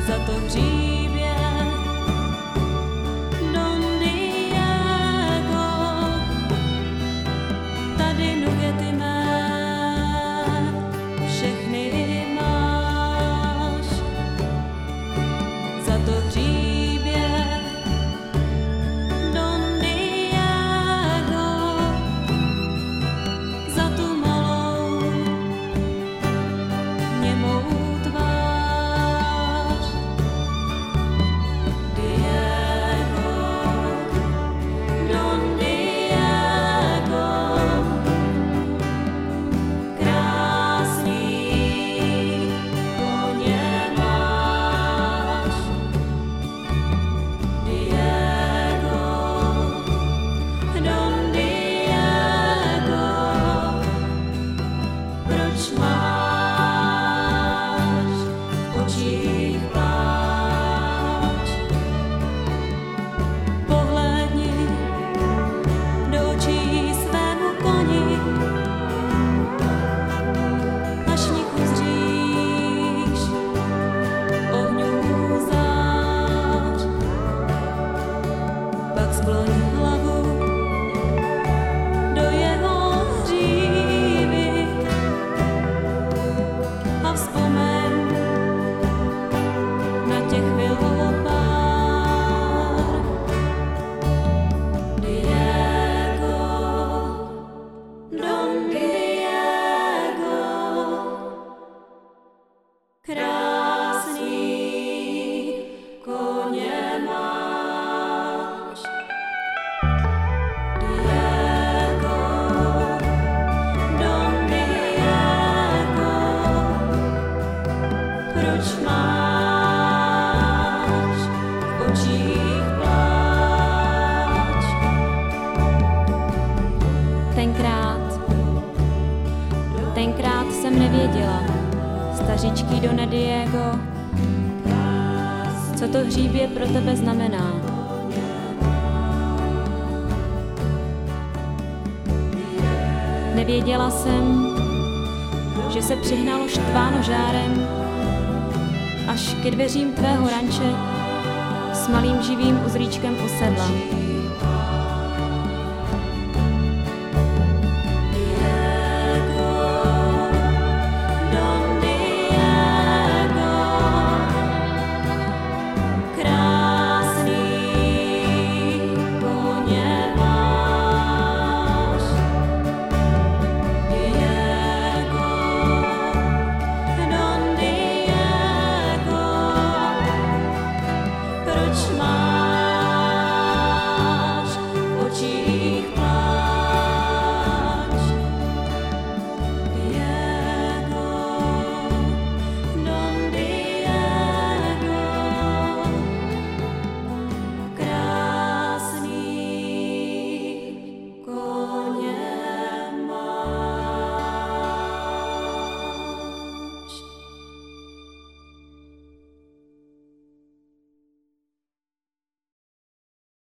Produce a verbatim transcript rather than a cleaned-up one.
za to hříbě. Don Diego, tady nugety mé, všechny máš, za to hříbě. Don Diego, za tu malou němou tvář. Diego, Don Diego, krásný koně máš. Diego, Don Diego, proč máš v očích pláč? Pohlédni do očí svému koni, až v nich uzříš ohňů zář. Pak skloň hlavu do jeho hřívy a vzpomeň na těch chvil pár. Diego, Don Diego, krásný koně máš. Diego, Don Diego, proč máš v očích pláč? Tenkrát, tenkrát jsem nevěděla, stařičký Done Diego, co to hříbě pro tebe znamená. Nevěděla jsem, že se přihnalo štváno žárem až ke dveřím tvého ranče s malým živým uzlíčkem u sedla.